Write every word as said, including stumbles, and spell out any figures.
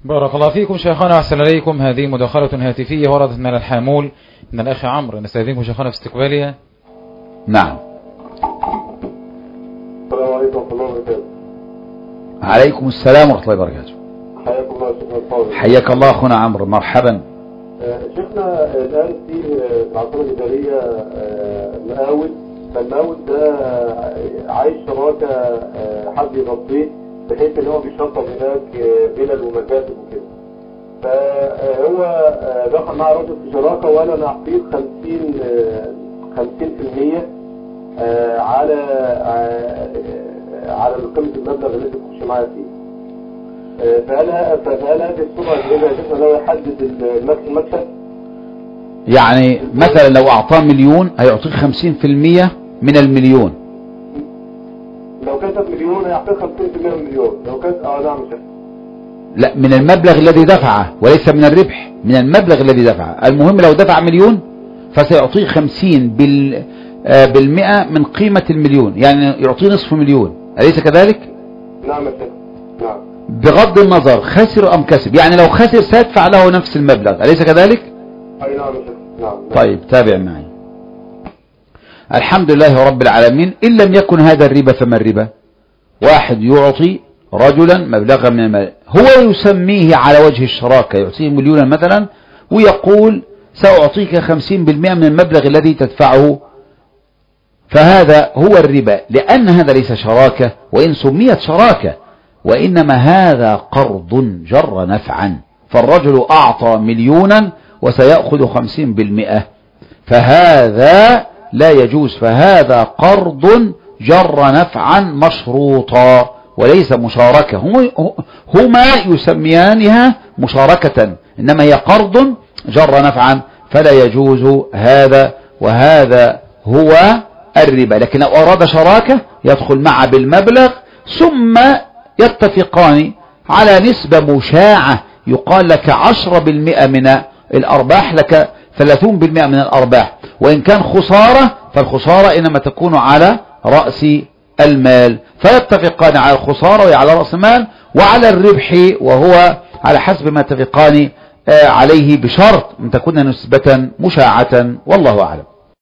بارك الله فيكم شيخنا وأحسن إليكم. هذه مداخلة هاتفية وردت من الحامول من الأخ عمرو. نستأذنكم شيخنا في استقبالها. نعم. السلام عليكم ورحمة الله وبركاته. عليكم السلام ورحمة الله وبركاته. حياكم الله شيخنا الفاضل. حياك الله أخونا عمرو، مرحبا. شيخنا الآن في العاصمة الإدارية مقاول، فالمقاول ده عايش شراكة حد يغطيه بحيث ان هو بيشطب هناك فيلل ومكاتب وكده. فهو دخل مع راجل في شراكة وانا نعطيه خمسين خمسين في المية على على قيمة المبلغ اللي انت تخش معايا فيه. فهل فهل هذه الصورة اللي شفنا لو يحدد المكسب؟ يعني مثلا لو اعطاه مليون هيعطيه خمسين في المية من المليون. لو كسب مليون هيعطيه خمسين في المية من المليون. لو كسب اه نعم شيخ. لا، من المبلغ الذي دفعه وليس من الربح، من المبلغ الذي دفعه. المهم لو دفع مليون فسيعطيه خمسين بال بالمئة من قيمة المليون، يعني يعطيه نصف مليون، أليس كذلك؟ نعم يا شيخ. نعم. بغض النظر خسر أم كسب، يعني لو خسر سيدفع له نفس المبلغ، أليس كذلك؟ أي نعم يا شيخ. نعم. طيب تابع معي. الحمد لله رب العالمين. إن لم يكن هذا الربا فما الربا؟ واحد يعطي رجلا مبلغا من المال، هو يسميه على وجه الشراكة، يعطيه مليونا مثلا ويقول سأعطيك خمسين بالمئة من المبلغ الذي تدفعه، فهذا هو الربا، لأن هذا ليس شراكة وإن سميت شراكة، وإنما هذا قرض جر نفعا. فالرجل أعطى مليونا وسيأخذ خمسين بالمئة، فهذا لا يجوز، فهذا قرض جر نفعا مشروطا وليس مشاركة. هما يسميانها مشاركة، إنما هي قرض جر نفعا، فلا يجوز هذا، وهذا هو الربا. لكن لو أراد شراكة يدخل معه بالمبلغ ثم يتفقان على نسبة مشاعة، يقال لك عشرة بالمئة من الأرباح، لك ثلاثون بالمئة من الأرباح، وإن كان خسارة فالخسارة إنما تكون على رأس المال، فيتفقان على الخسارة وعلى رأس المال وعلى الربح، وهو على حسب ما يتفقان عليه بشرط أن تكون نسبة مشاعة، والله أعلم.